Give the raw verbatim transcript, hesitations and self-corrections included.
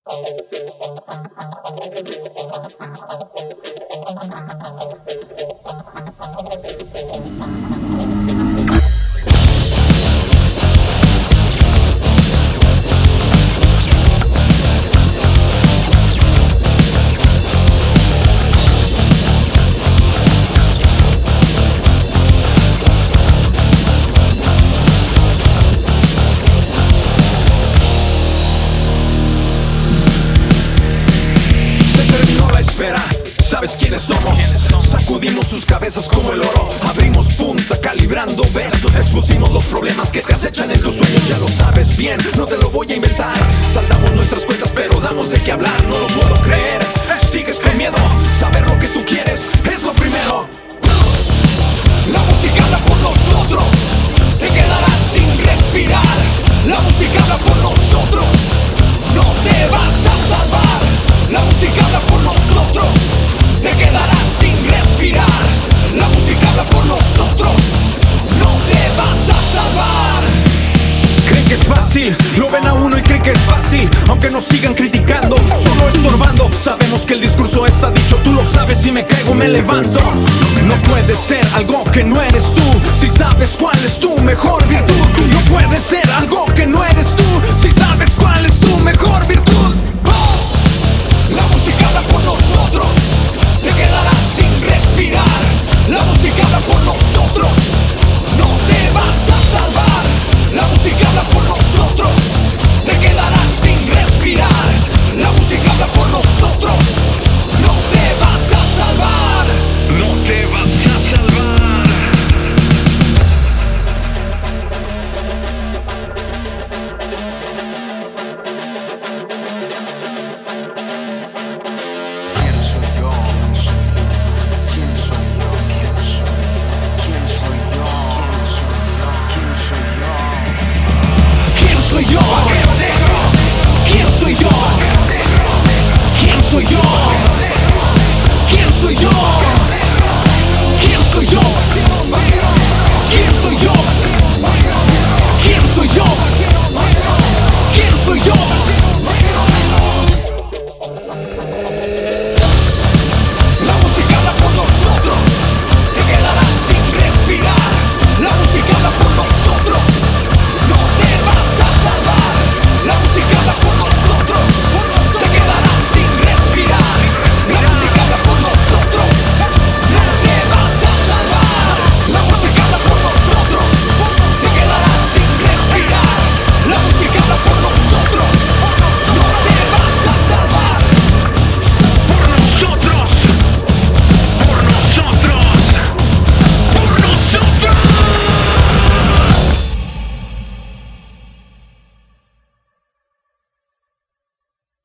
¿Sabes quiénes somos? Sacudimos sus cabezas como el oro. Abrimos punta calibrando versos. Expusimos los problemas que te acechan en tus sueños. Ya lo sabes bien, no te lo voy a inventar. Saldamos nuestras cuentas pero damos de qué hablar. No lo puedo creer, sigues con miedo. Saber lo que tú quieres es lo primero. La música habla por nosotros. Te quedarás sin respirar. La música habla por nosotros. No te vas a salvar. La música habla por nosotros. Te quedarás sin respirar. La música habla por nosotros. No te vas a salvar. Creen que es fácil, lo ven a uno y creen que es fácil. Aunque nos sigan criticando, solo estorbando. Sabemos que el discurso está dicho, tú lo sabes. Si me caigo me levanto. No puede ser algo que no eres tú. Si sabes cuál es tu mejor virtud. No puede ser algo que no eres tú.